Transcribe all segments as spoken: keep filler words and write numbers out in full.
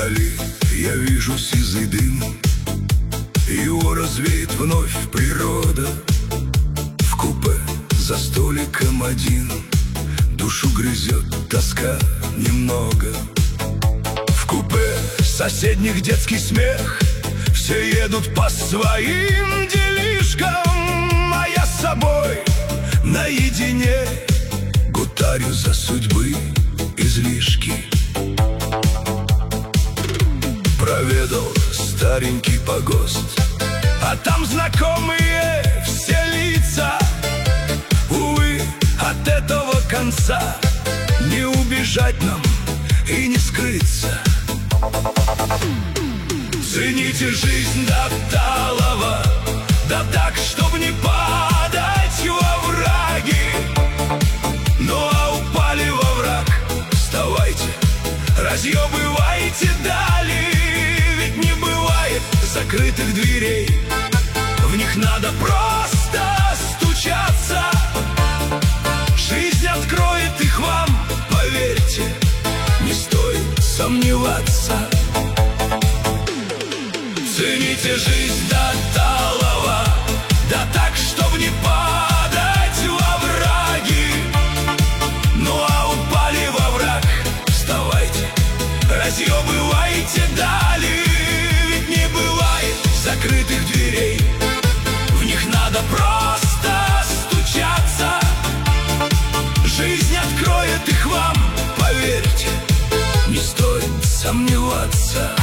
Вдали я вижу сизый дым, его развеет вновь природа. В купе за столиком один душу грызет тоска немного. В купе соседних детский смех, все едут по своим делишкам, а я с собой наедине гутарю за судьбы излишки. Проведал старенький погост, а там знакомые все лица. Увы, от этого конца не убежать нам и не скрыться. Цените жизнь до талого, да так, чтоб не падать во враги. Ну а упали во враг, вставайте, разъебывайте дали. Ведь не бывает закрытых дверей, в них надо просто стучаться. Жизнь откроет их вам, поверьте, не стоит сомневаться. Цените жизнь до талого, да так, чтоб не падать во враги. Ну а упали во враг, вставайте, разъебывайте дали. Ведь не бывает закрытых дверей, в них надо просто стучаться. Жизнь откроет их вам, поверьте, не стоит сомневаться.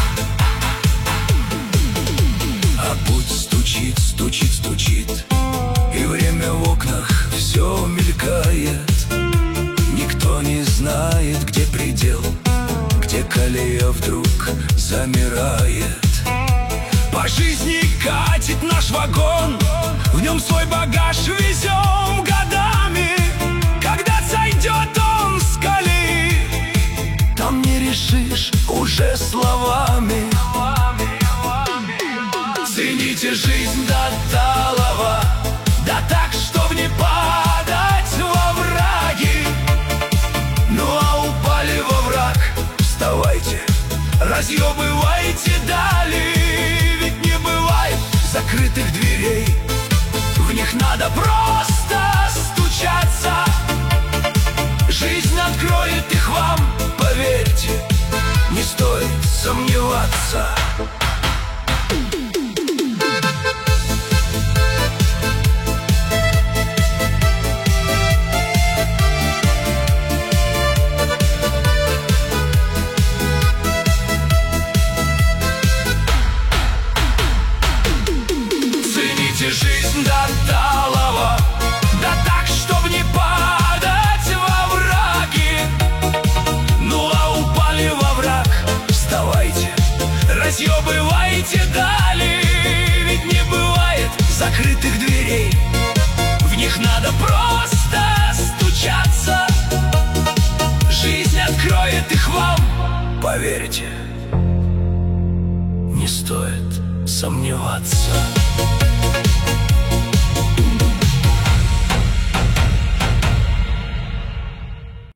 А путь стучит, стучит, стучит, и время в окнах все мелькает. Никто не знает, где предел, где колея вдруг замирает. По жизни катит наш вагон, в нем свой багаж везем годами. Когда сойдет он с колеи, там не решишь уже словами. Цените жизнь до талого, да так, чтоб не падать во враги. Ну а упали во враг, вставайте, разъебывайте дали. Ведь не бывает закрытых дверей, в них надо просто стучаться. Жизнь откроет их вам, поверьте, не стоит сомневаться. Жизнь до талого, да так, чтоб не падать во враги. Ну а упали во враг, вставайте, разъебывайте дали. Ведь не бывает закрытых дверей, в них надо просто стучаться. Жизнь откроет их вам, поверьте, не стоит сомневаться.